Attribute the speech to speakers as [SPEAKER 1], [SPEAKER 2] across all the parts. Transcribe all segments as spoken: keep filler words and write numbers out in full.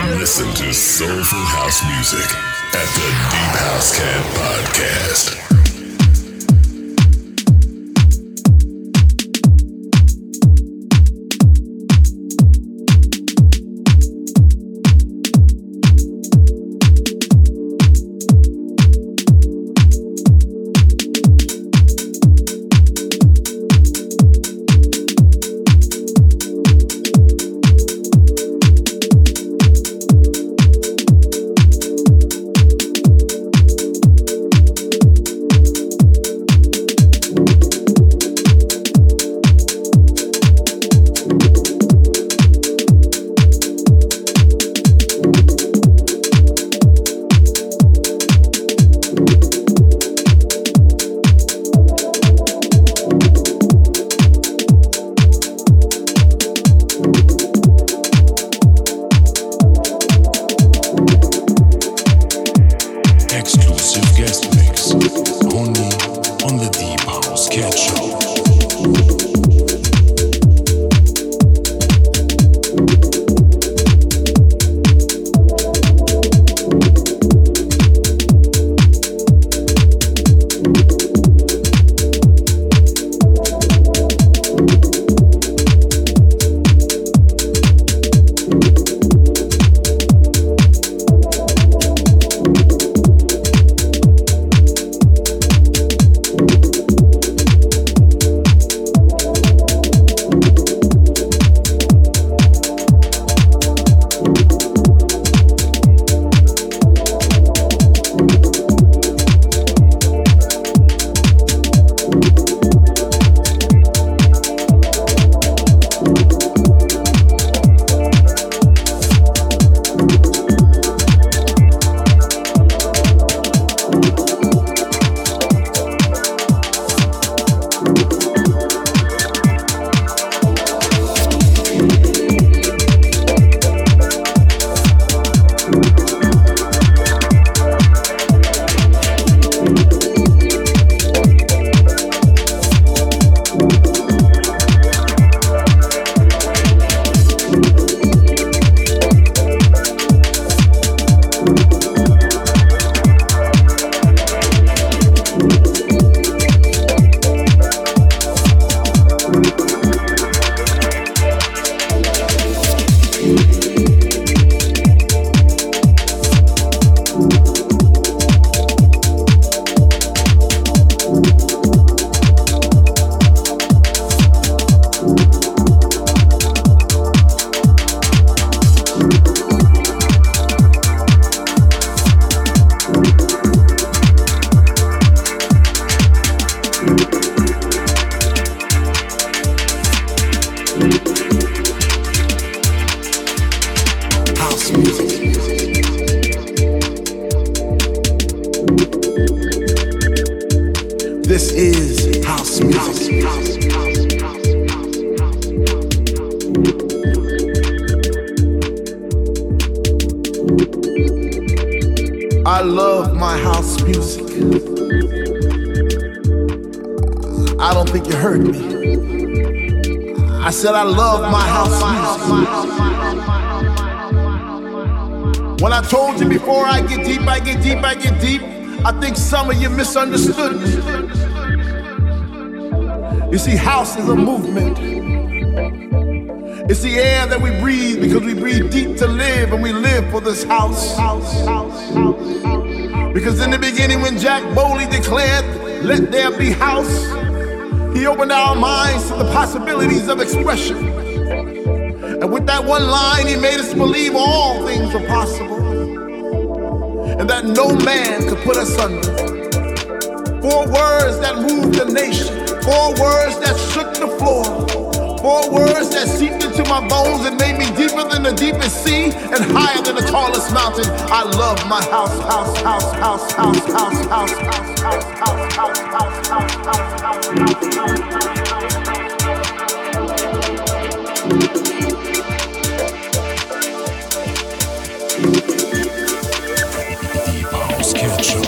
[SPEAKER 1] Listen to soulful house music at the Deep House Cat Podcast.
[SPEAKER 2] This is house music. I love my house music. I don't think you heard me. I said I love my house music. When I told you before I get deep, I get deep, I get deep, I think some of you misunderstood me. You see, house is a movement. It's the air that we breathe because we breathe deep to live, and we live for this house. house, house, house. Because in the beginning, when Jack Bowley declared, "Let there be house," he opened our minds to the possibilities of expression. And with that one line, he made us believe all things are possible, and that no man could put us under. Four words that moved the nation, four words that shook the floor, four words that seeped into my bones and made me deeper than the deepest sea and higher than the tallest mountain. I love my house, house, house, house, house, house, house, house, house, house, house, house, house, house,
[SPEAKER 1] Deep House Cat Show.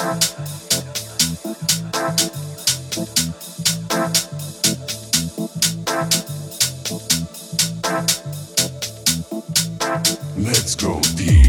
[SPEAKER 1] Let's go deep.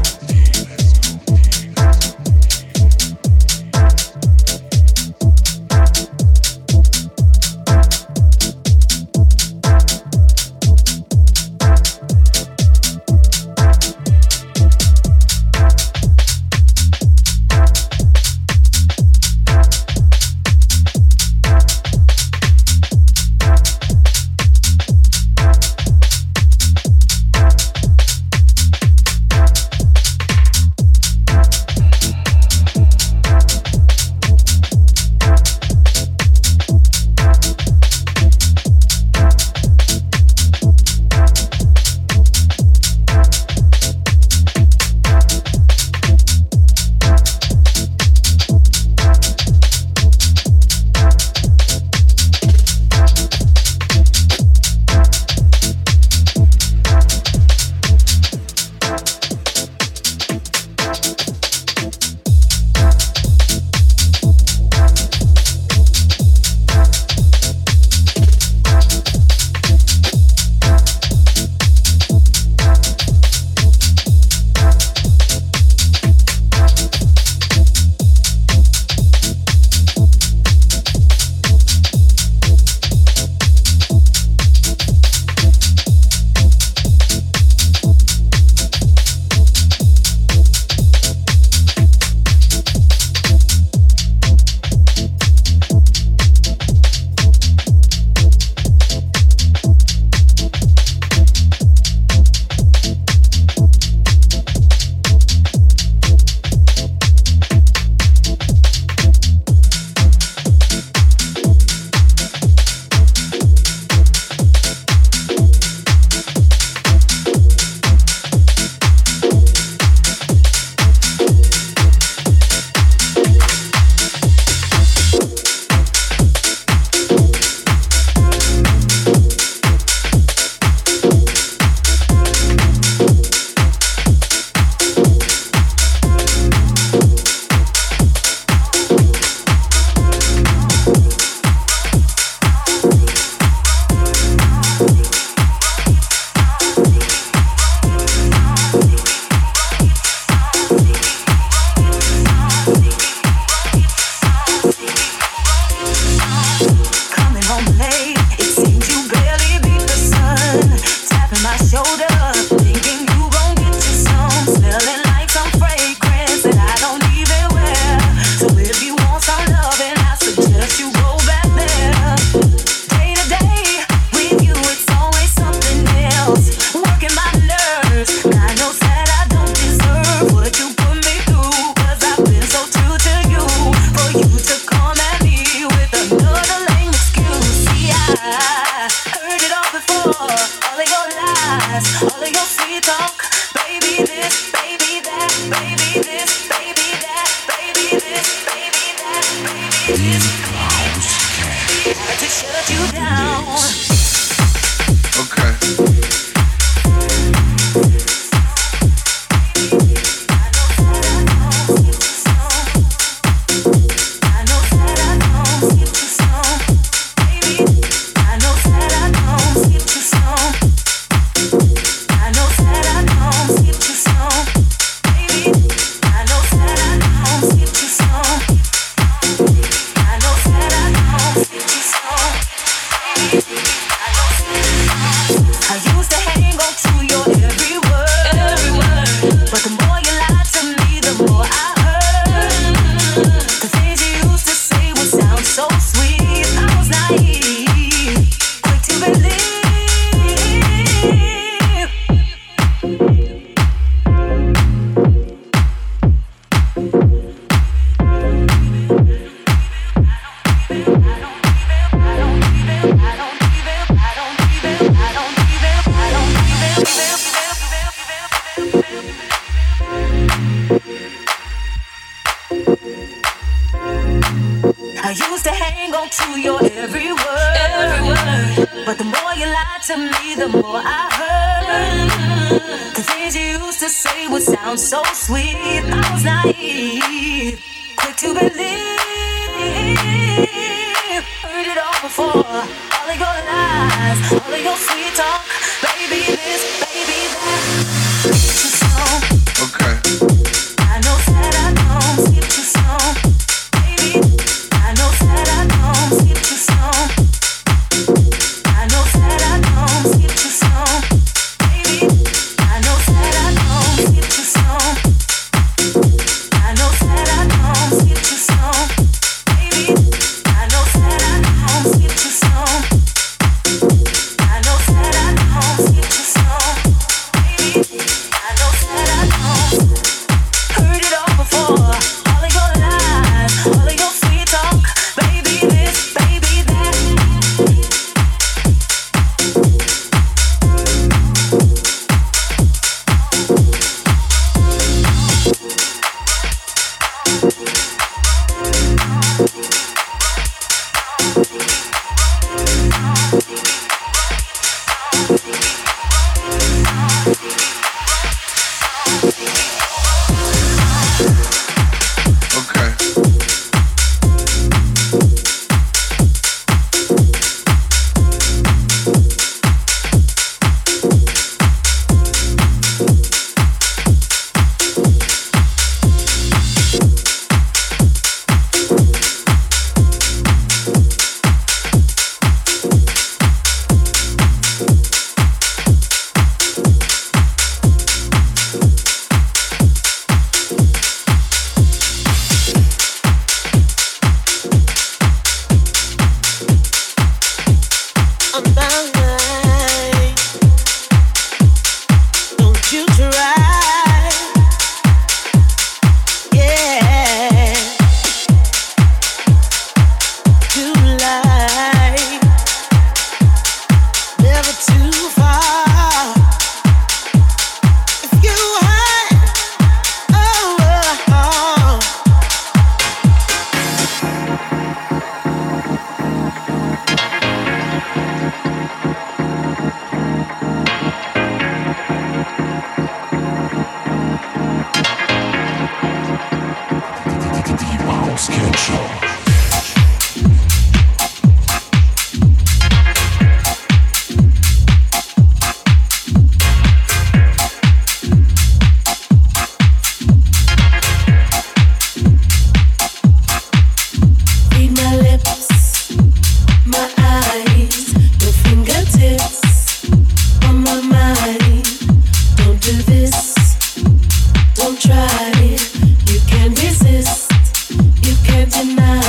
[SPEAKER 3] I used to hang on to your every word, every word. But the more you lied to me, the more I heard. The things you used to say would sound so sweet. I was naive, to believe. Heard it all before. All of your lies, all of your sweet talk. Baby this, baby that. Too slow.
[SPEAKER 2] Okay.
[SPEAKER 3] I know that I don't skip too slow. Baby, I know that I don't skip too slow. I know that I don't skip too slow. Baby, I know that I don't skip too slow. I know that I don't skip too slow. Baby, I know that I don't skip too slow. I know that I don't skip too slow. Baby, I know that I don't. Heard it all before. All of your lies, all of your sweet talk. Baby this, baby that.
[SPEAKER 2] Okay.
[SPEAKER 4] Don't try it, you can't resist, you can't deny.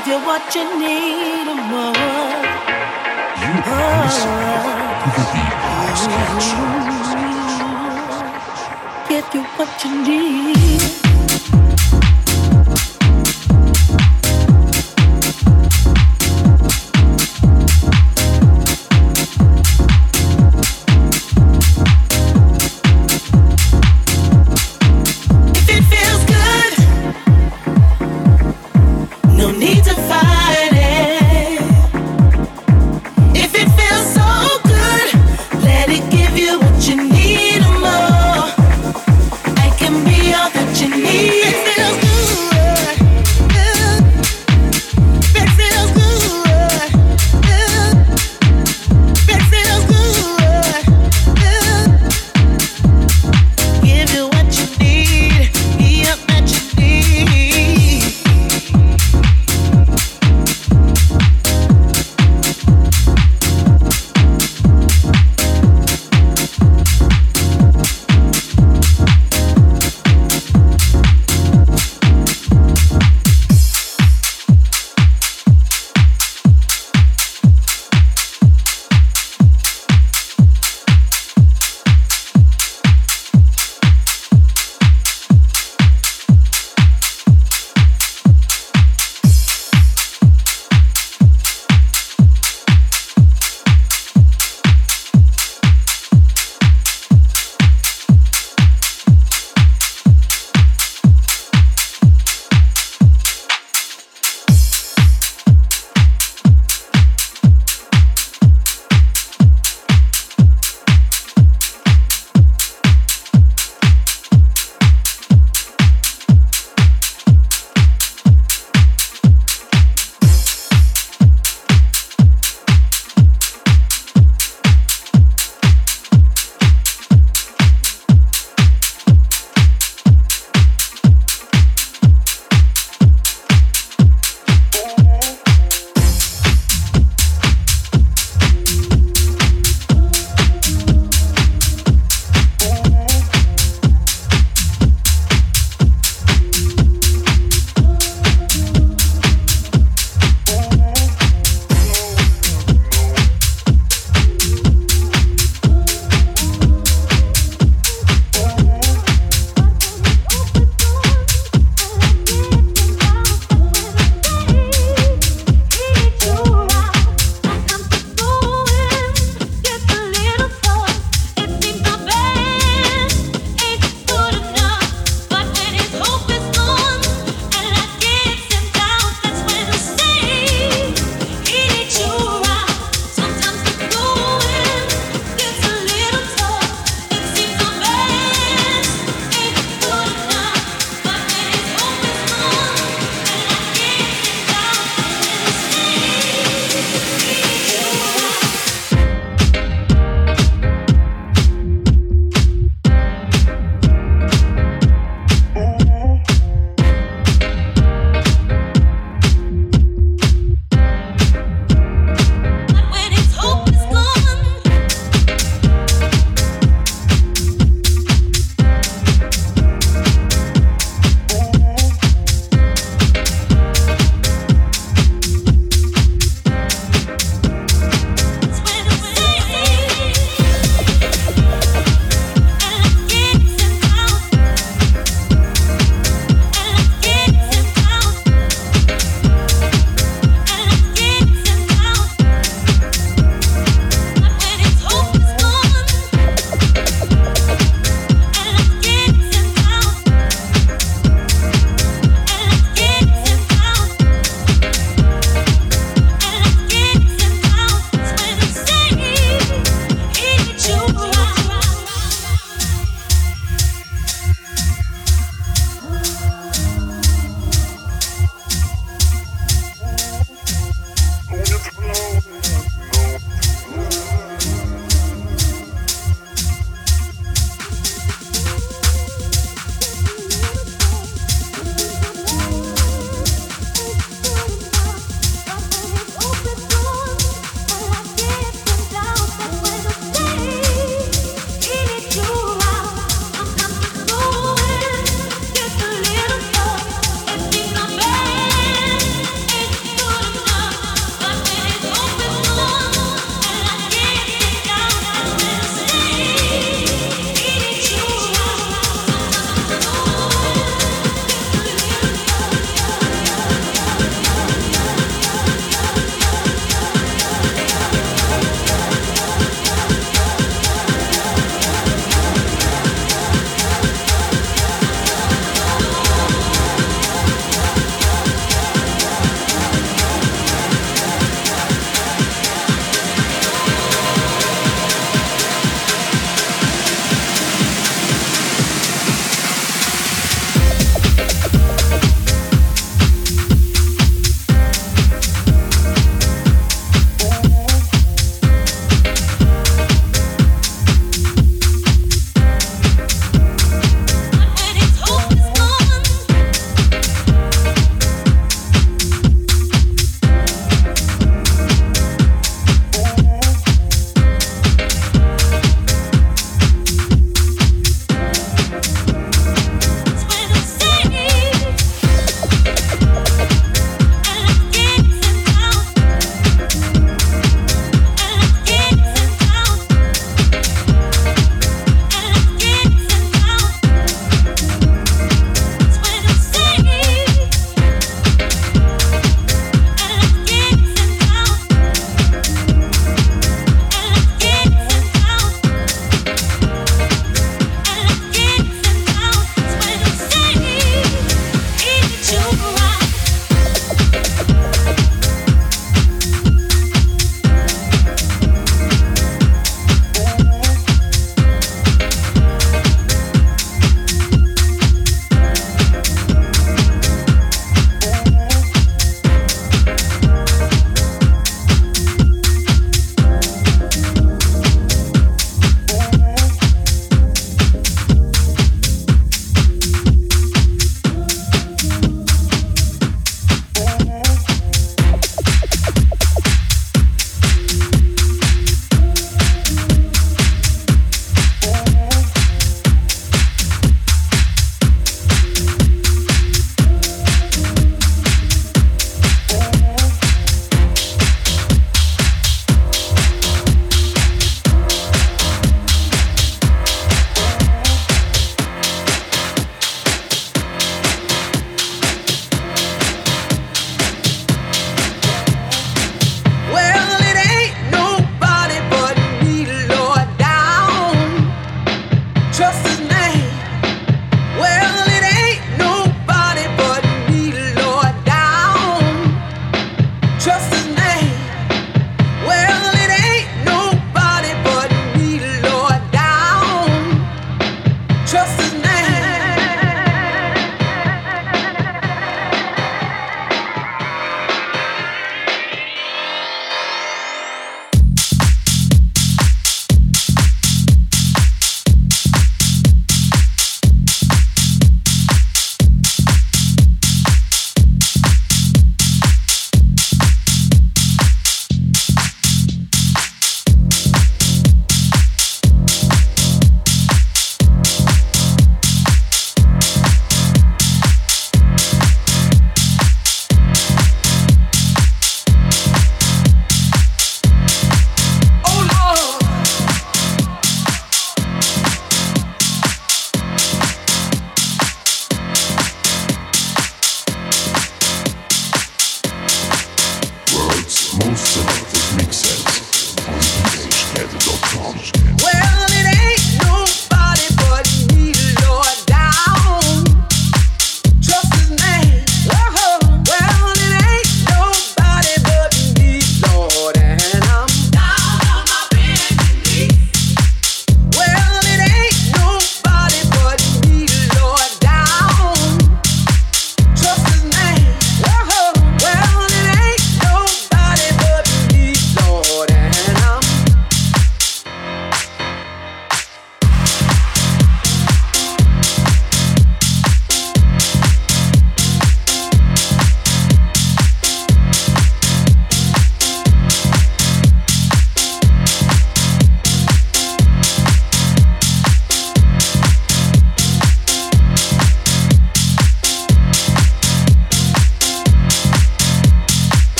[SPEAKER 3] give you what you need and more.
[SPEAKER 1] You are listening to the Deep House Cat Show.
[SPEAKER 3] Give you what you need.
[SPEAKER 4] You need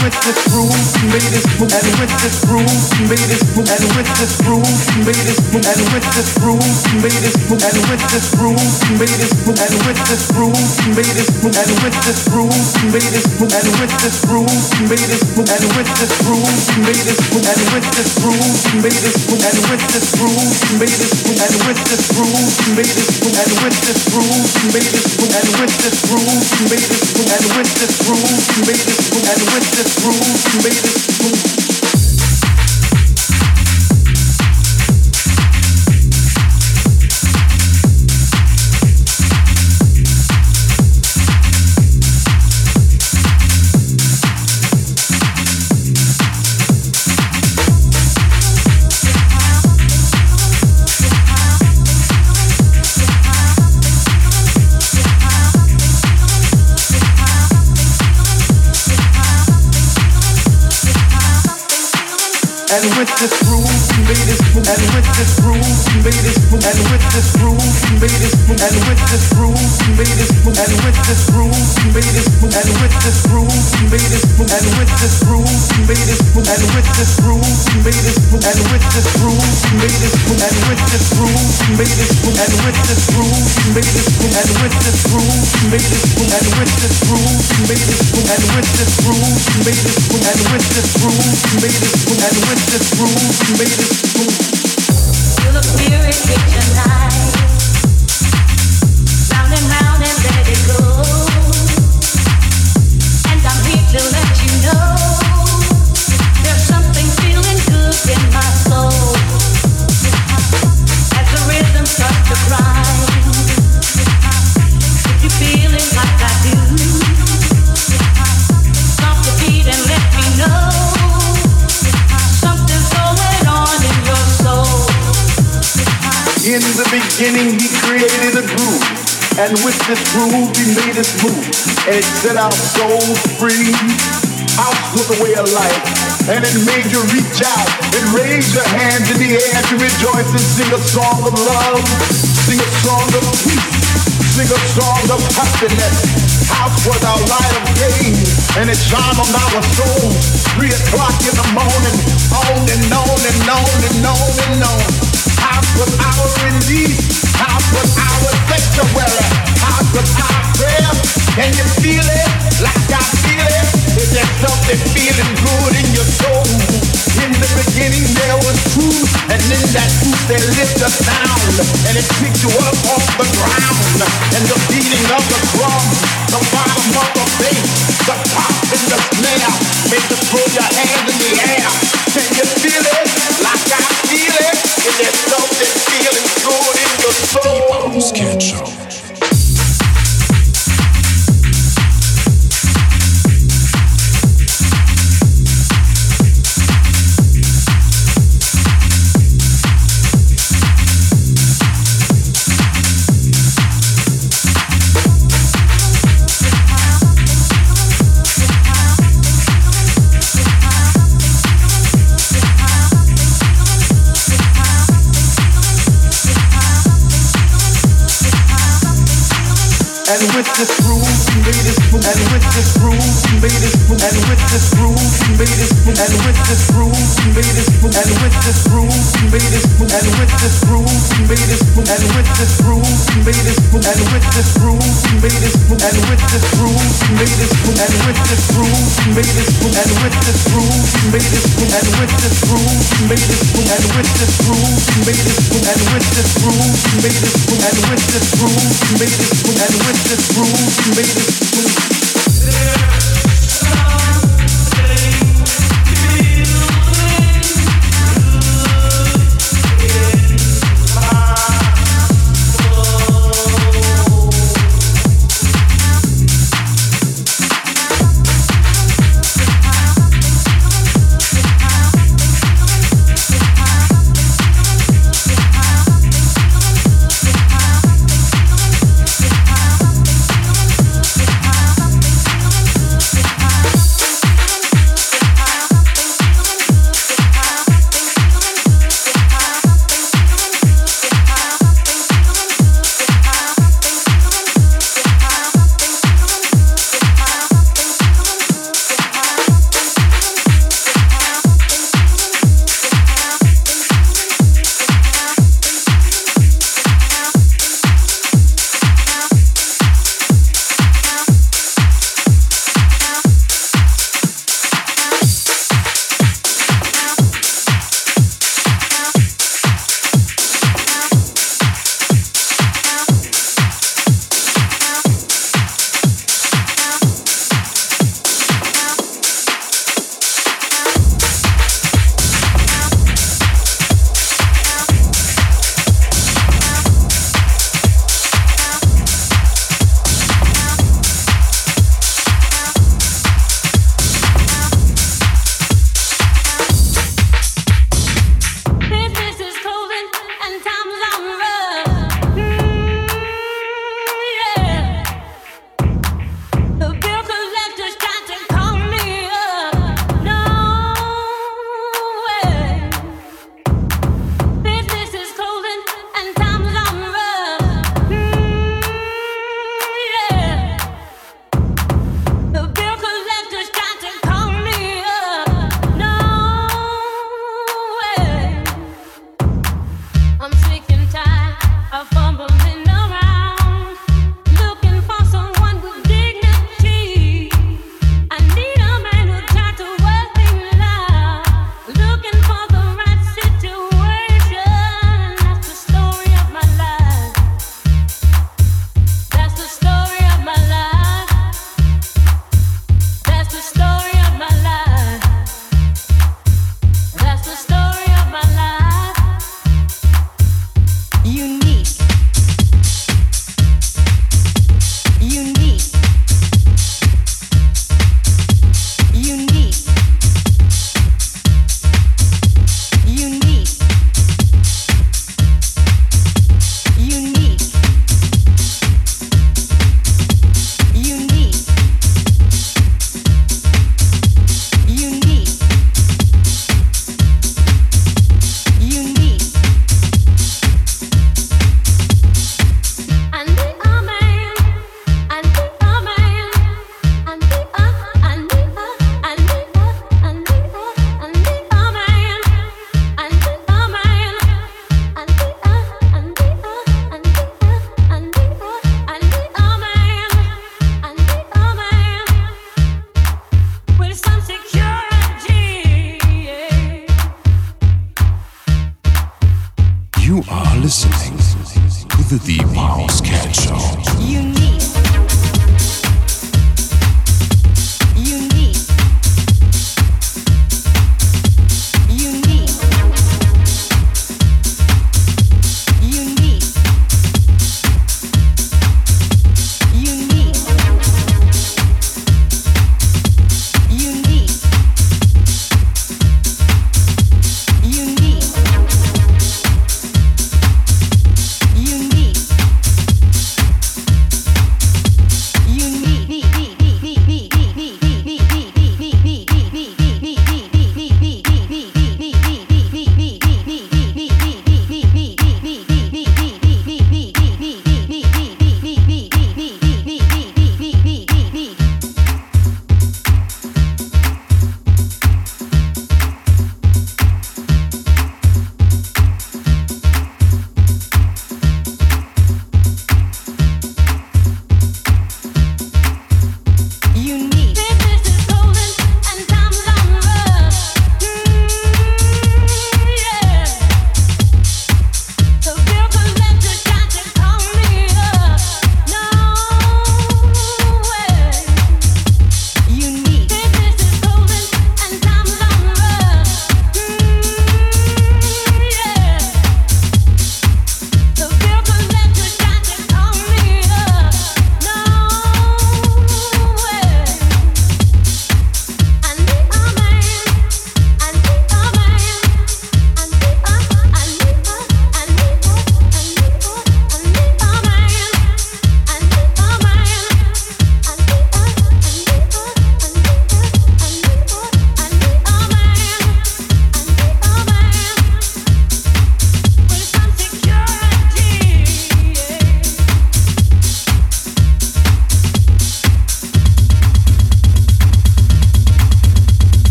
[SPEAKER 2] with this groove, we made this move. And with this groove, we made this move. And with this groove, we made this move. And with this groove, we made this move. And with this groove, we made this move. And with this groove, we made this move. And with this groove, we made this move. And with this groove, we made this move. And with this groove, we made this move. And with this groove, we made this move. And with this groove, we made this move. And with this groove, we made this move. And with this groove, we made this move. And with this groove, we made this move. And with this groove, we made this move. And with this groove, we made this move. And with this groove, we made this move. And with this groove, we made this move. And with this groove, we made this move. And with this groove, we made this move. And with this groove, we made this move. And with this groove, we made this move. And with this groove, we made this move. And with this groove, we made this move. And with this groove, we made this move. And with this groove, we made this move. And with this groove, we made this move. And with this groove, we made this move. And with this groove, we made this move. And with this groove, we made this move. And with this groove, we made this move. And with this groove, we made this move.
[SPEAKER 3] Feel the spirit hit tonight, round and round and let it go. And I'm here to let you know there's something feeling good in my soul. As the rhythm starts to grind, if you feel it like I do, stop the beat and let me know.
[SPEAKER 2] In the beginning, he created a groove, and with this groove, he made us move, and it set our souls free. House was a way of life, and it made you reach out and raise your hands in the air to rejoice and sing a song of love, sing a song of peace, sing a song of happiness. House was our light of day, and it shone on our souls. Three o'clock in the morning, on and on and on and on and on. House was our release. House was our sanctuary. House was our prayer. Can you feel it like I feel it? Is there something feeling good in your soul? In the beginning there was truth, and in that truth there lived a sound, and it picked you up off the ground. And the beating of the drum, the bottom of the bass, the pop and the snare, make you throw your hands in the air. Can you feel it like I feel it? Is there something feeling good in your soul?
[SPEAKER 1] Deep House Cat Show.
[SPEAKER 2] And with this groove, we made this move. And with this groove, we made this move. And with this groove, we made this move. And with this groove, we made this move. And with this groove, we made this move. And with this groove, we made this move. And with this groove, we made this move. And with this groove, we made this move. And with this groove, we made this move. And with this groove, we made this move. And with this groove, we made this move. And with this groove, we made this move. And with this groove, we made this move. And with this groove, we made this move. And with this groove, we made this move. And with this groove, we made this move.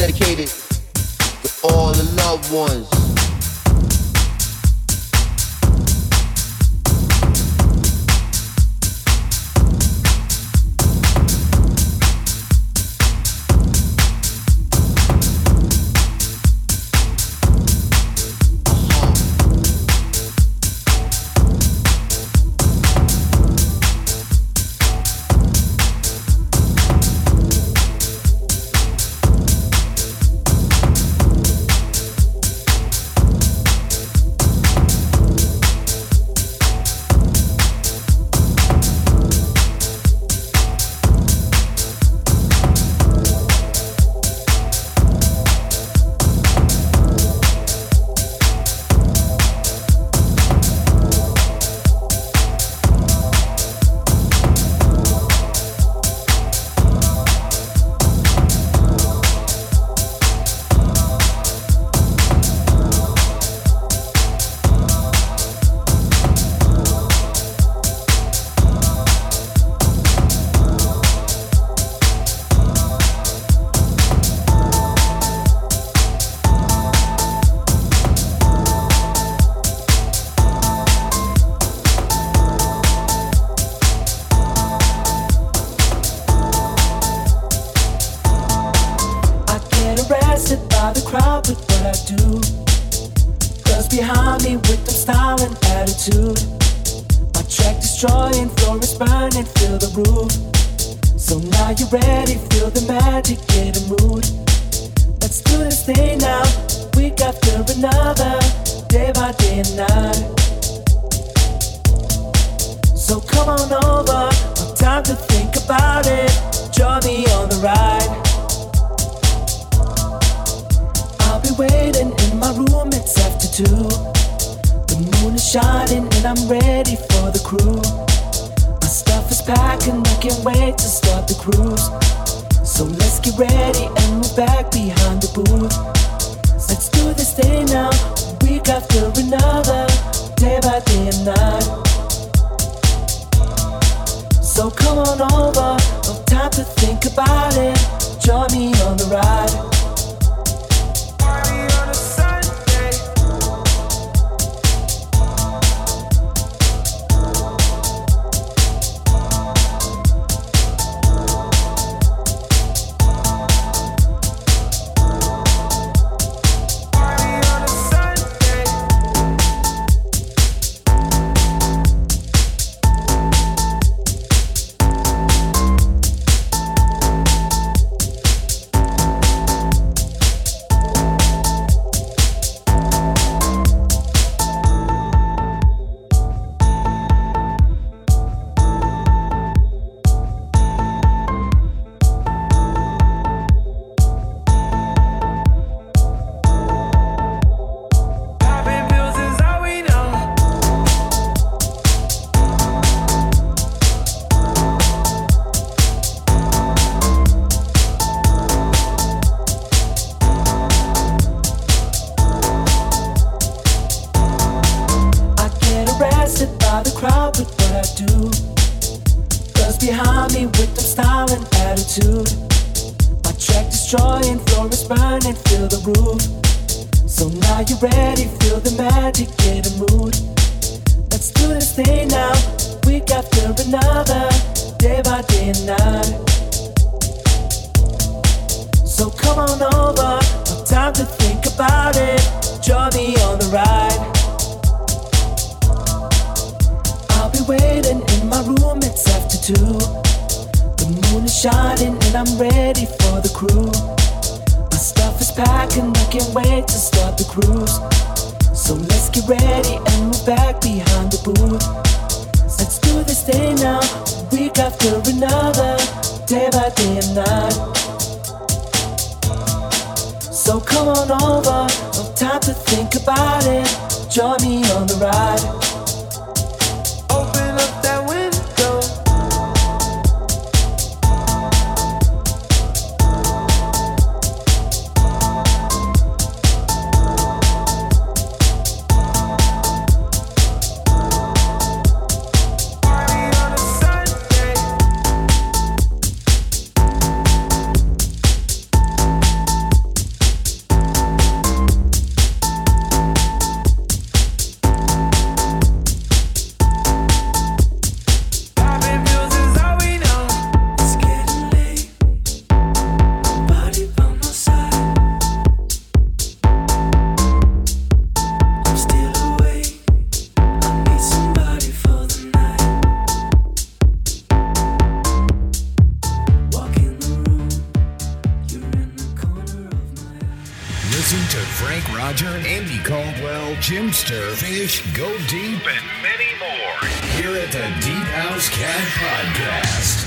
[SPEAKER 4] dedicated to all the loved ones.
[SPEAKER 5] Listen to Frank Roger, Andy Caldwell, Jimster, Fish, Go Deep, and many more here at the Deep House Cat Podcast.